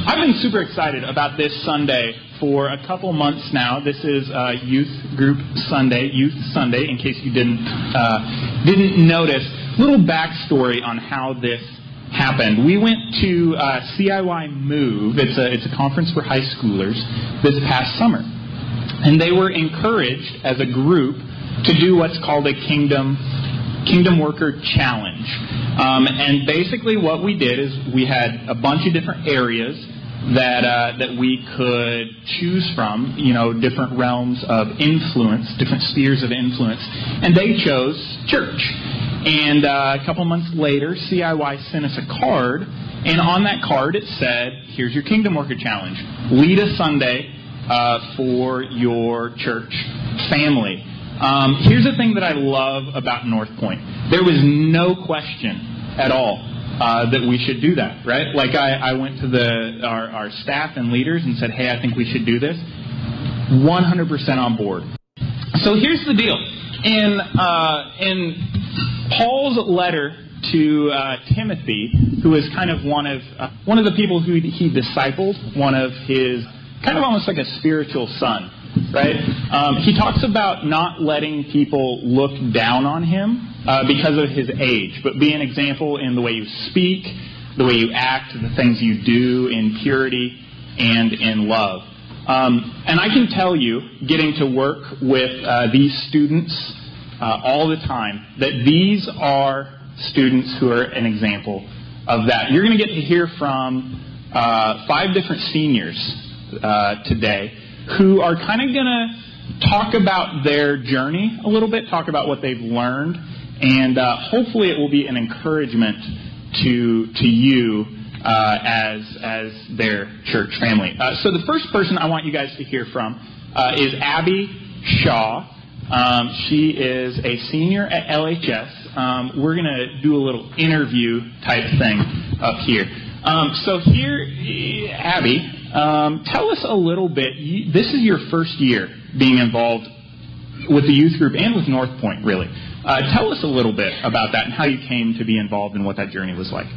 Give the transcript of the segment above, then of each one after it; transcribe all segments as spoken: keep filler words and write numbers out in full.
I've been super excited about this Sunday for a couple months now. This is uh, Youth Group Sunday, Youth Sunday, in case you didn't uh, didn't notice. Little backstory on how this happened. We went to uh, C I Y Move. It's a it's a conference for high schoolers this past summer, and they were encouraged as a group to do what's called a Kingdom Kingdom Worker Challenge. Um, and basically what we did is we had a bunch of different areas that uh, that we could choose from, you know, different realms of influence, different spheres of influence, and they chose church. And uh, a couple months later, C I Y sent us a card, and on that card it said, here's your Kingdom Worker Challenge. Lead a Sunday uh, for your church family. Um, here's the thing that I love about North Point. There was no question at all uh, that we should do that, right? Like I, I went to the our, our staff and leaders and said, hey, I think we should do this. one hundred percent on board. So here's the deal. In, uh, in Paul's letter to uh, Timothy, who is kind of one of uh, one of the people who he discipled, one of his kind of almost like a spiritual son, right? Um, he talks about not letting people look down on him uh, because of his age, but be an example in the way you speak, the way you act, the things you do in purity and in love. Um, and I can tell you, getting to work with uh, these students uh, all the time, that these are students who are an example of that. You're going to get to hear from uh, five different seniors uh, today who are kind of going to talk about their journey a little bit, talk about what they've learned, and uh, hopefully it will be an encouragement to to you uh, as as their church family. Uh, so the first person I want you guys to hear from uh, is Abby Shaw. Um, she is a senior at L H S. Um, we're going to do a little interview type thing up here. Um, so here, Abby, um, tell us a little bit. You, this is your first year being involved with the youth group and with North Point, really. Uh, tell us a little bit about that and how you came to be involved and what that journey was like.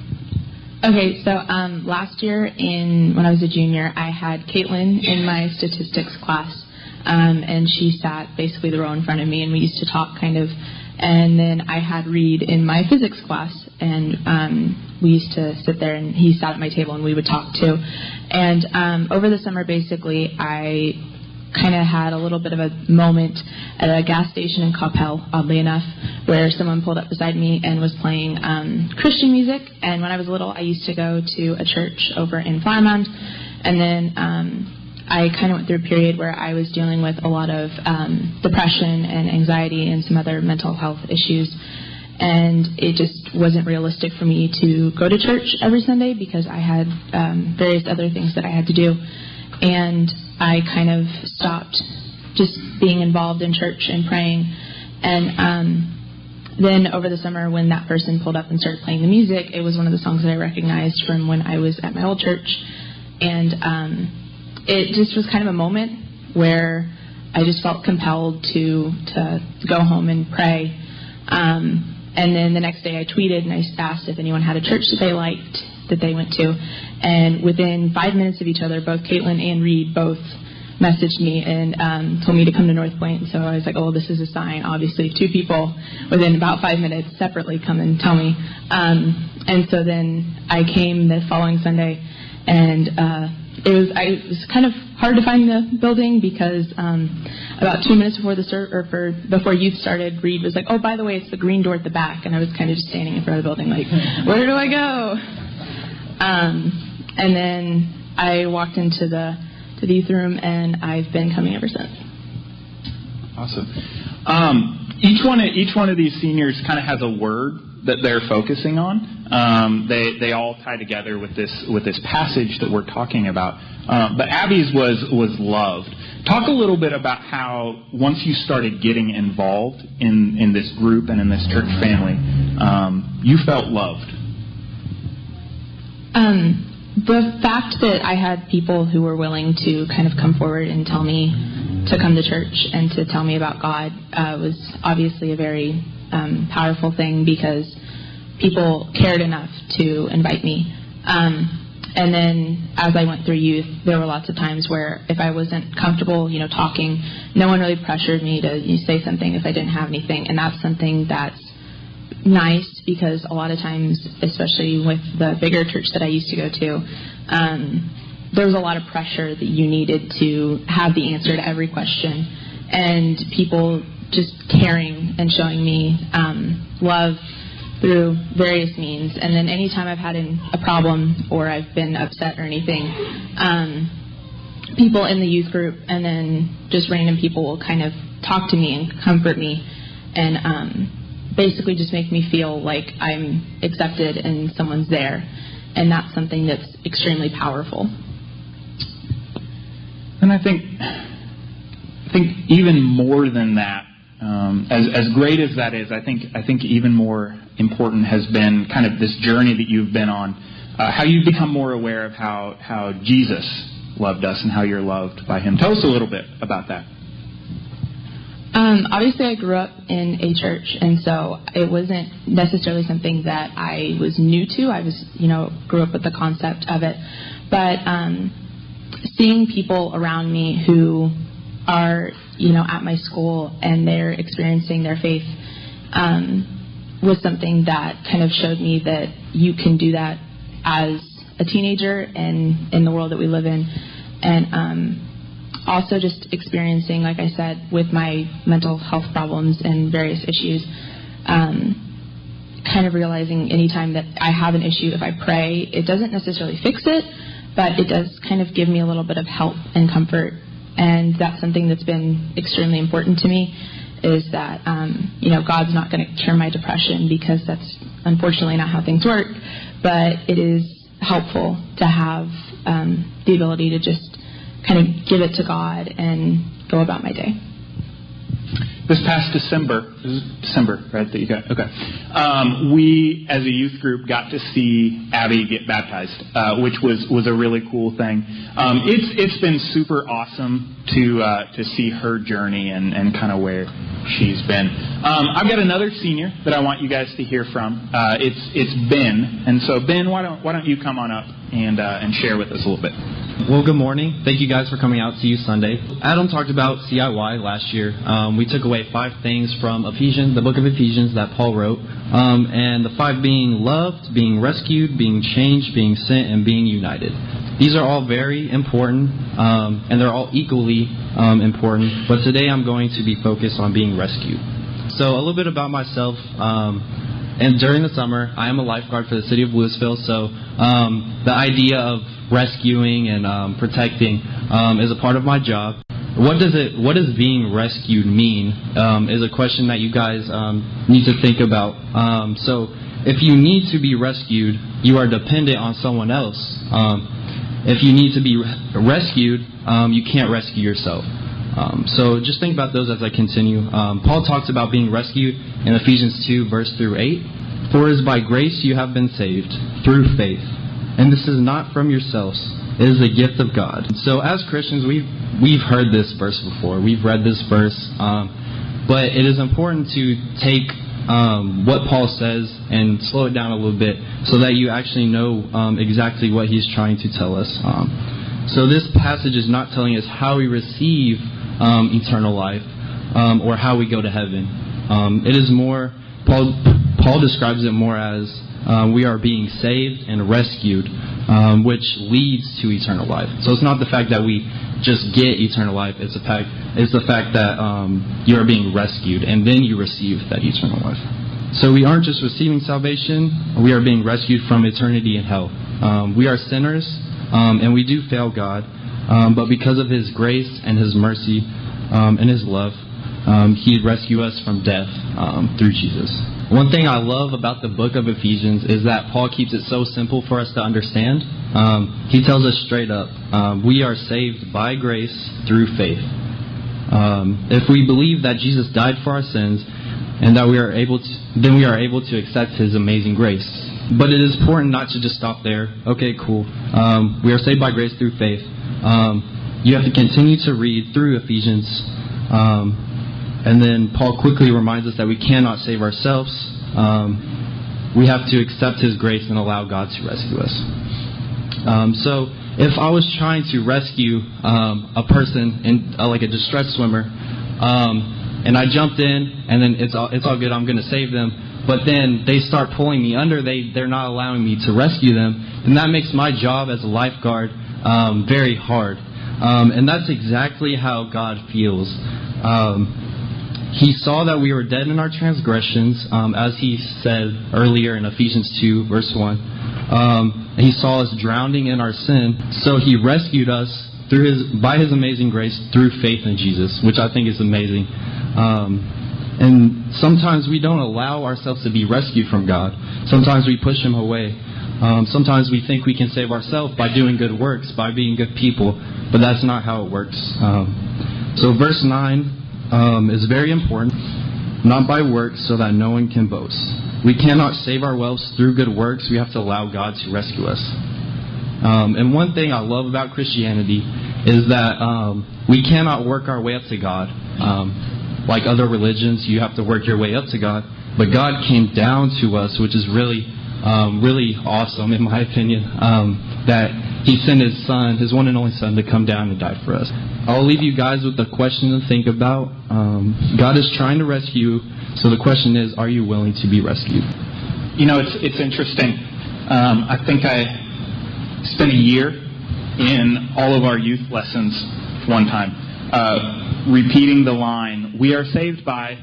Okay, so um, last year in when I was a junior, I had Caitlin in my statistics class, um, and she sat basically the row in front of me, and we used to talk kind of. And then I had Reed in my physics class, and um, we used to sit there, and he sat at my table, and we would talk too. And um, over the summer, basically, I kind of had a little bit of a moment at a gas station in Coppell, oddly enough, where someone pulled up beside me and was playing um, Christian music. And when I was little, I used to go to a church over in Flamand, and then um, I kind of went through a period where I was dealing with a lot of um, depression and anxiety and some other mental health issues. And it just wasn't realistic for me to go to church every Sunday because I had um, various other things that I had to do. And I kind of stopped just being involved in church and praying. And um, then over the summer when that person pulled up and started playing the music, it was one of the songs that I recognized from when I was at my old church. And um, it just was kind of a moment where I just felt compelled to, to go home and pray. Um, and then the next day I tweeted and I asked if anyone had a church that they liked that they went to. And within five minutes of each other, both Caitlin and Reed both messaged me and um, told me to come to North Point. And so I was like, oh, this is a sign. Obviously, two people within about five minutes separately come and tell me. Um, and so then I came the following Sunday, and uh, it was I, it was kind of hard to find the building because um, about two minutes before the ser- or for, before youth started, Reed was like, oh, by the way, it's the green door at the back. And I was kind of just standing in front of the building like, where do I go? Um, and then I walked into the to the youth room, and I've been coming ever since. Awesome. Um, each one of each one of these seniors kind of has a word that they're focusing on. Um, they they all tie together with this with this passage that we're talking about. Uh, but Abby's was was loved. Talk a little bit about how once you started getting involved in, in this group and in this church family, um, you felt loved. Um. The fact that I had people who were willing to kind of come forward and tell me to come to church and to tell me about God uh, was obviously a very um, powerful thing because people cared enough to invite me. Um, And then as I went through youth, there were lots of times where if I wasn't comfortable, you know, talking, no one really pressured me to you know, say something if I didn't have anything. And that's something that's nice because a lot of times, especially with the bigger church that I used to go to, um, there was a lot of pressure that you needed to have the answer to every question. And people just caring and showing me um, love through various means. And then anytime I've had an, a problem or I've been upset or anything, um, people in the youth group and then just random people will kind of talk to me and comfort me and um, basically just make me feel like I'm accepted and someone's there. And that's something that's extremely powerful. And I think, I think even more than that, Um, as, as great as that is, I think I think even more important has been kind of this journey that you've been on, uh, how you've become more aware of how, how Jesus loved us and how you're loved by Him. Tell us a little bit about that. Um, obviously, I grew up in a church, and so it wasn't necessarily something that I was new to. I was, you know, grew up with the concept of it. But um, seeing people around me who are, you know, at my school and they're experiencing their faith um, was something that kind of showed me that you can do that as a teenager and in the world that we live in. And um, also just experiencing, like I said, with my mental health problems and various issues, um, kind of realizing anytime that I have an issue, if I pray, it doesn't necessarily fix it, but it does kind of give me a little bit of help and comfort. And that's something that's been extremely important to me, is that, um, you know, God's not going to cure my depression because that's unfortunately not how things work, but it is helpful to have um, the ability to just kind of give it to God and go about my day. This past December, this is December, right, that you got, okay. Um, we, as a youth group, got to see Abby get baptized, uh, which was, was a really cool thing. Um, it's, it's been super awesome to, uh, to see her journey and, and kind of where she's been. Um, I've got another senior that I want you guys to hear from. Uh, it's, it's Ben. And so, Ben, why don't, why don't you come on up and, uh, and share with us a little bit. Well, good morning. Thank you guys for coming out to Youth Sunday. Adam talked about C I Y last year. Um, we took away five things from Ephesians, the book of Ephesians that Paul wrote. Um, and the five being loved, being rescued, being changed, being sent, and being united. These are all very important, um, and they're all equally um, important. But today I'm going to be focused on being rescued. So a little bit about myself. Um, and during the summer, I am a lifeguard for the city of Louisville. So um, the idea of rescuing and um, protecting um, is a part of my job. What does it? What does being rescued mean? Um, is a question that you guys um, need to think about. Um, so, if you need to be rescued, you are dependent on someone else. Um, if you need to be re- rescued, um, you can't rescue yourself. Um, so, just think about those as I continue. Um, Paul talks about being rescued in Ephesians two, verse through eight. For it is by grace you have been saved through faith. And this is not from yourselves. It is a gift of God. So as Christians, we've, we've heard this verse before. We've read this verse. Um, but it is important to take um, what Paul says and slow it down a little bit so that you actually know um, exactly what he's trying to tell us. Um, so this passage is not telling us how we receive um, eternal life um, or how we go to heaven. Um, it is more, Paul, Paul describes it more as Uh, we are being saved and rescued, um, which leads to eternal life. So it's not the fact that we just get eternal life. It's the fact, it's the fact that um, you are being rescued, and then you receive that eternal life. So we aren't just receiving salvation. We are being rescued from eternity in hell. Um, we are sinners, um, and we do fail God. Um, but because of His grace and His mercy um, and His love, um, He rescued us from death um, through Jesus. One thing I love about the book of Ephesians is that Paul keeps it so simple for us to understand. Um, he tells us straight up, um, we are saved by grace through faith. Um, if we believe that Jesus died for our sins and that we are able to, then we are able to accept His amazing grace. But it is important not to just stop there. Okay, cool. Um, we are saved by grace through faith. Um, you have to continue to read through Ephesians. Um, And then Paul quickly reminds us that we cannot save ourselves. Um, we have to accept His grace and allow God to rescue us. Um, so if I was trying to rescue um, a person, in uh, like a distressed swimmer, um, and I jumped in, and then it's all, it's all good, I'm going to save them, but then they start pulling me under, they, they're not allowing me to rescue them, and that makes my job as a lifeguard um, very hard. Um, and that's exactly how God feels. Um, He saw that we were dead in our transgressions, um, as he said earlier in Ephesians two, verse one. Um, and he saw us drowning in our sin, so he rescued us through his by his amazing grace through faith in Jesus, which I think is amazing. Um, and sometimes we don't allow ourselves to be rescued from God. Sometimes we push him away. Um, sometimes we think we can save ourselves by doing good works, by being good people, but that's not how it works. Um, so verse nine um, is very important. Not by works, so that no one can boast. We cannot save ourselves through good works. We have to allow God to rescue us. Um, and one thing I love about Christianity is that um, we cannot work our way up to God. Um, like other religions, you have to work your way up to God. But God came down to us, which is really, um, really awesome, in my opinion, um, that He sent His Son, His one and only Son, to come down and die for us. I'll leave you guys with a question to think about. Um, God is trying to rescue, so the question is, are you willing to be rescued? You know, it's it's interesting. Um, I think I spent a year in all of our youth lessons one time, uh, repeating the line, "We are saved by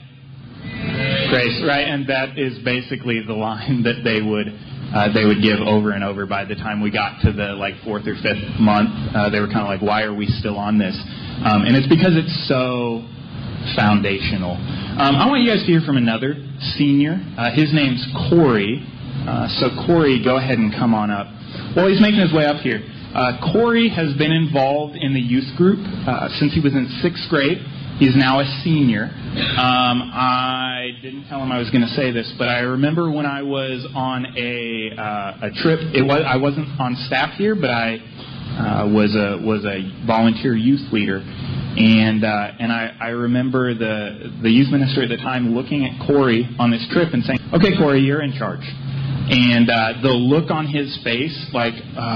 grace," right? And that is basically the line that they would uh, they would give over and over. By the time we got to the like fourth or fifth month, uh, they were kind of like, "Why are we still on this?" Um, and it's because it's so foundational. Um, I want you guys to hear from another senior. Uh, his name's Corey. Uh, so Corey, go ahead and come on up. Well, he's making his way up here. Uh, Corey has been involved in the youth group uh, since he was in sixth grade. He's now a senior. Um, I didn't tell him I was going to say this, but I remember when I was on a uh, a trip. It was I wasn't on staff here, but I uh, was a was a volunteer youth leader, and uh, and I, I remember the the youth minister at the time looking at Corey on this trip and saying, "Okay, Corey, you're in charge." And uh, the look on his face, like,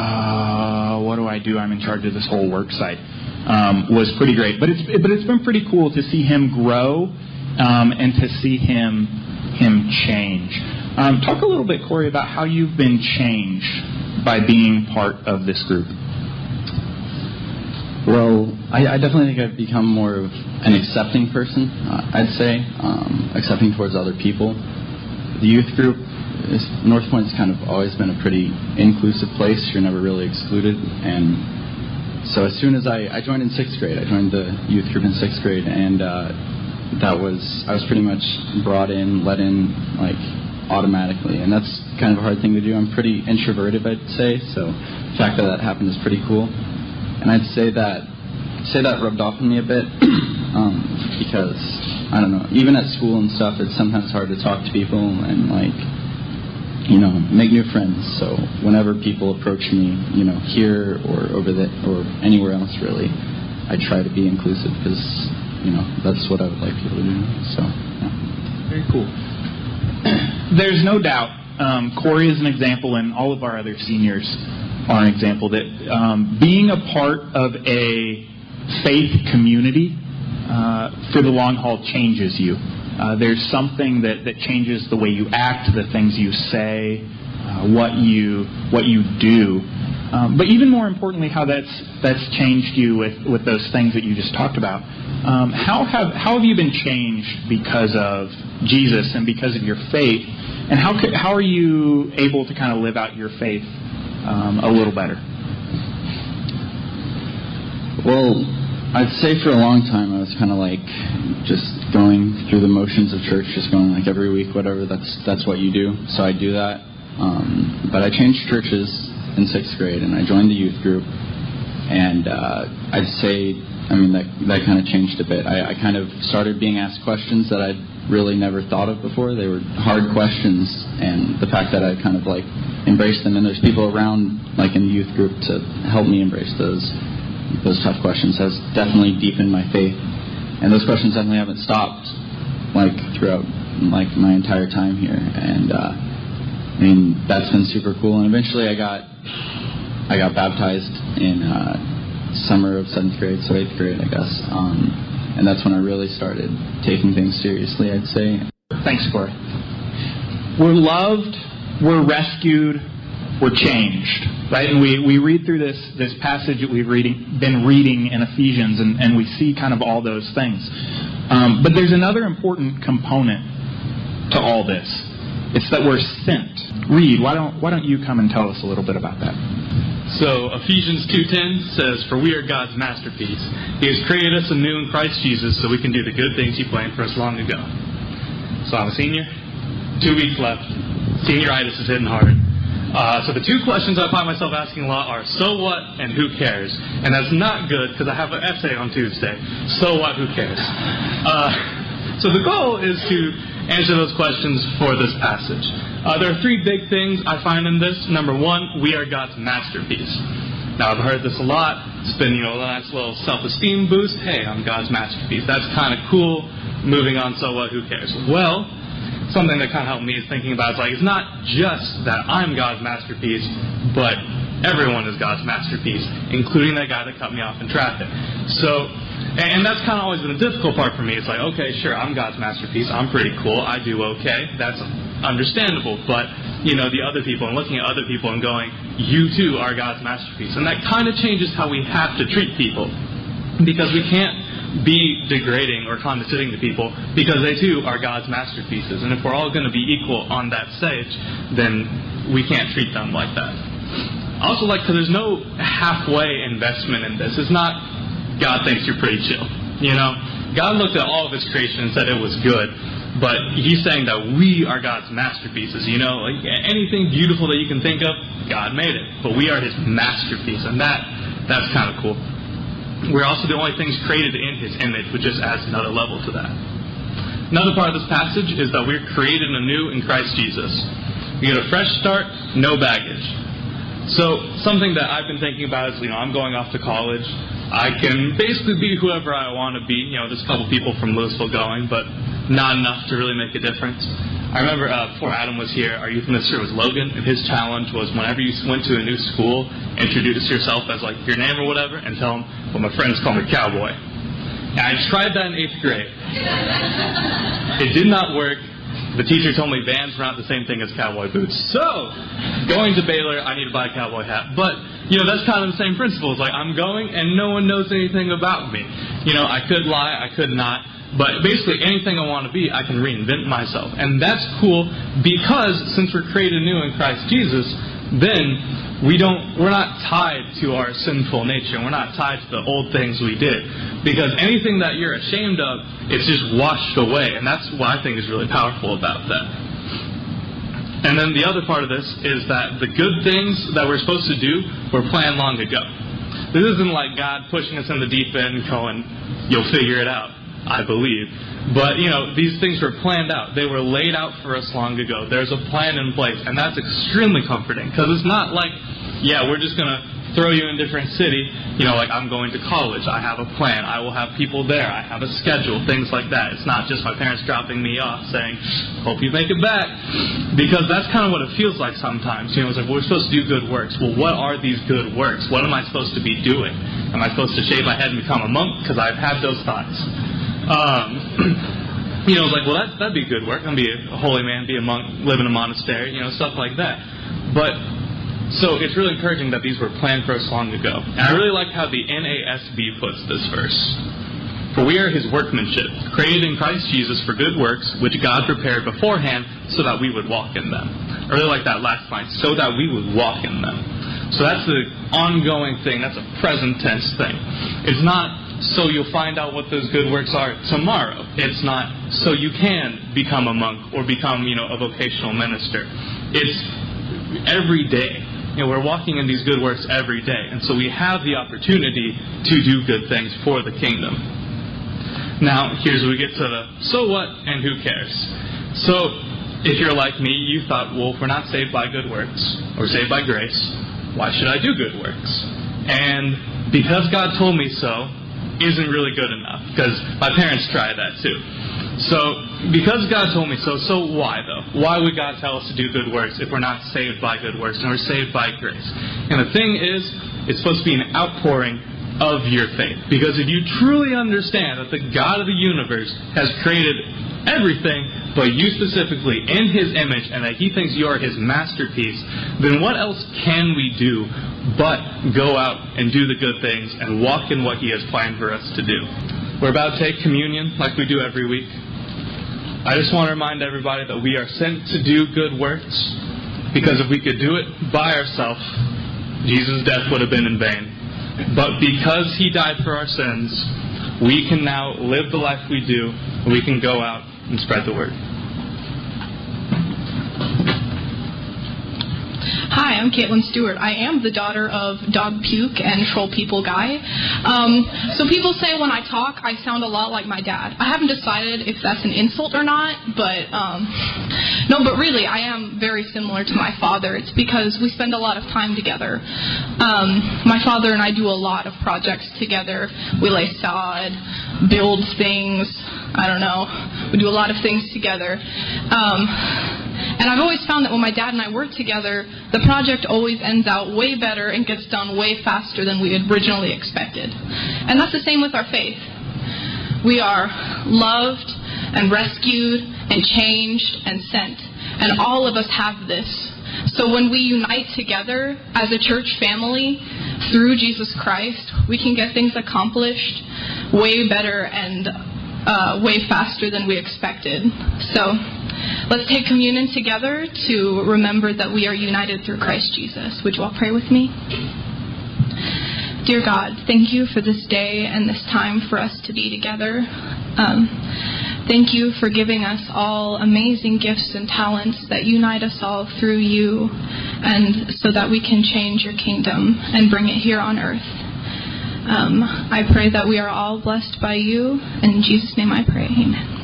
uh, what do I do? I'm in charge of this whole work site, um, was pretty great. But it's but it's been pretty cool to see him grow um, and to see him him change. Um, talk a little bit, Corey, about how you've been changed by being part of this group. Well, I, I definitely think I've become more of an accepting person. Uh, I'd say um, accepting towards other people. The youth group. North Point's kind of always been a pretty inclusive place. You're never really excluded. And so as soon as I, I joined in sixth grade, I joined the youth group in sixth grade, and uh, that was, I was pretty much brought in, let in, like, automatically. And that's kind of a hard thing to do. I'm pretty introverted, I'd say, so the fact that that happened is pretty cool. And I'd say that, say that rubbed off on me a bit, um, because, I don't know, even at school and stuff, it's sometimes hard to talk to people and, like, you know, make new friends. So whenever people approach me, you know, here or over there or anywhere else, really, I try to be inclusive because, you know, that's what I would like people to do. So, yeah. Very cool. There's no doubt um, Corey is an example, and all of our other seniors are an example that um, being a part of a faith community uh, for the long haul changes you. Uh, there's something that, that changes the way you act, the things you say, uh, what you what you do. Um, but even more importantly, how that's that's changed you with, with those things that you just talked about. Um, how have how have you been changed because of Jesus and because of your faith? And how could, how are you able to kind of live out your faith um, a little better? Well, I'd say for a long time I was kind of like just going through the motions of church, just going like every week, whatever, that's that's what you do. So I do that. Um, but I changed churches in sixth grade, and I joined the youth group. And uh, I'd say, I mean, that that kind of changed a bit. I, I kind of started being asked questions that I'd really never thought of before. They were hard questions, and the fact that I kind of like embraced them, and there's people around, like in the youth group, to help me embrace those those tough questions has definitely deepened my faith. And those questions definitely haven't stopped, like, throughout, like, my entire time here. And, uh, I mean, that's been super cool. And eventually I got I got baptized in uh, summer of seventh grade, so eighth grade, I guess. Um, and that's when I really started taking things seriously, I'd say. Thanks, Corey. We're loved, we're rescued, we're changed, right? And we, we read through this, this passage that we've reading, been reading in Ephesians, and, and we see kind of all those things. Um, but there's another important component to all this. It's that we're sent. Reed, why don't why don't you come and tell us a little bit about that? So Ephesians two ten says, "For we are God's masterpiece. He has created us anew in Christ Jesus so we can do the good things He planned for us long ago." So I'm a senior. Two weeks left. Senioritis is hitting hard. Uh, so the two questions I find myself asking a lot are, so what and who cares? And that's not good because I have an essay on Tuesday. So what, who cares? Uh, so the goal is to answer those questions for this passage. Uh, there are three big things I find in this. Number one, we are God's masterpiece. Now, I've heard this a lot. It's been, you know, a nice little self-esteem boost. Hey, I'm God's masterpiece. That's kind of cool. Moving on, so what, who cares? Well, something that kind of helped me is thinking about it's like, it's not just that I'm God's masterpiece, but everyone is God's masterpiece, including that guy that cut me off in traffic. So, and that's kind of always been a difficult part for me. It's like, okay, sure, I'm God's masterpiece. I'm pretty cool. I do okay. That's understandable. But, you know, the other people, and looking at other people and going, you too are God's masterpiece. And that kind of changes how we have to treat people. Because we can't be degrading or condescending to people because they too are God's masterpieces. And if we're all going to be equal on that stage, then we can't treat them like that. I also like, because there's no halfway investment in this. It's not God thinks you're pretty chill. You know, God looked at all of His creation and said it was good, but He's saying that we are God's masterpieces. You know, like anything beautiful that you can think of, God made it, but we are His masterpiece, and that that's kind of cool. We're also the only things created in His image, which just adds another level to that. Another part of this passage is that we're created anew in Christ Jesus. We get a fresh start, no baggage. So something that I've been thinking about is, you know, I'm going off to college. I can basically be whoever I want to be. You know, there's a couple people from Louisville going, but not enough to really make a difference. I remember uh, before Adam was here, our youth minister was Logan, and his challenge was whenever you went to a new school, introduce yourself as like your name or whatever, and tell them, well, my friends call me Cowboy. And I tried that in eighth grade. It did not work. The teacher told me Vans were not the same thing as cowboy boots. So, going to Baylor, I need to buy a cowboy hat. But, you know, that's kind of the same principle. It's like, I'm going and no one knows anything about me. You know, I could lie, I could not. But basically, anything I want to be, I can reinvent myself. And that's cool because since we're created new in Christ Jesus, then we don't, we're not tied to our sinful nature. We're not tied to the old things we did. Because anything that you're ashamed of, it's just washed away. And that's what I think is really powerful about that. And then the other part of this is that the good things that we're supposed to do were planned long ago. This isn't like God pushing us in the deep end and going, you'll figure it out, I believe. But, you know, these things were planned out. They were laid out for us long ago. There's a plan in place. And that's extremely comforting. Because it's not like, yeah, we're just going to throw you in a different city. You know, like I'm going to college. I have a plan. I will have people there. I have a schedule. Things like that. It's not just my parents dropping me off saying, hope you make it back. Because that's kind of what it feels like sometimes. You know, it's like, well, we're supposed to do good works. Well, what are these good works? What am I supposed to be doing? Am I supposed to shave my head and become a monk? Because I've had those thoughts. Um, you know, like, well, that, that'd be good work. I'm going to be a holy man, be a monk, live in a monastery, you know, stuff like that. But, so it's really encouraging that these were planned for us long ago. And I really like how the N A S B puts this verse. For we are His workmanship, created in Christ Jesus for good works, which God prepared beforehand so that we would walk in them. I really like that last line, so that we would walk in them. So that's the ongoing thing. That's a present tense thing. It's not so you'll find out what those good works are tomorrow. It's not so you can become a monk or become, you know, a vocational minister. It's every day. You know, we're walking in these good works every day. And so we have the opportunity to do good things for the kingdom. Now, here's where we get to the so what and who cares. So, if you're like me, you thought, well, if we're not saved by good works or saved by grace, why should I do good works? And because God told me so, isn't really good enough, because my parents tried that too. So, because God told me so, so why though? Why would God tell us to do good works if we're not saved by good works and we're saved by grace? And the thing is, it's supposed to be an outpouring of your faith. Because if you truly understand that the God of the universe has created everything, but you specifically in His image, and that He thinks you are His masterpiece, then what else can we do but go out and do the good things and walk in what He has planned for us to do? We're about to take communion like we do every week. I just want to remind everybody that we are sent to do good works, because if we could do it by ourselves, Jesus' death would have been in vain. But because He died for our sins, we can now live the life we do, and we can go out and spread the word. Hi, I'm Caitlin Stewart. I am the daughter of Dog Puke and Troll People Guy. Um, so people say when I talk, I sound a lot like my dad. I haven't decided if that's an insult or not, but um, no, but really, I am very similar to my father. It's because we spend a lot of time together. Um, my father and I do a lot of projects together. We lay sod, build things. I don't know. We do a lot of things together. Um, and I've always found that when my dad and I work together, the project always ends out way better and gets done way faster than we had originally expected. And that's the same with our faith. We are loved and rescued and changed and sent. And all of us have this. So when we unite together as a church family through Jesus Christ, we can get things accomplished way better and Uh, way faster than we expected. So let's take communion together to remember that we are united through Christ Jesus. Would you all pray with me? Dear God, thank you for this day and this time for us to be together. Um, thank you for giving us all amazing gifts and talents that unite us all through you, and so that we can change your kingdom and bring it here on earth. Um, I pray that we are all blessed by you. In Jesus' name I pray. Amen.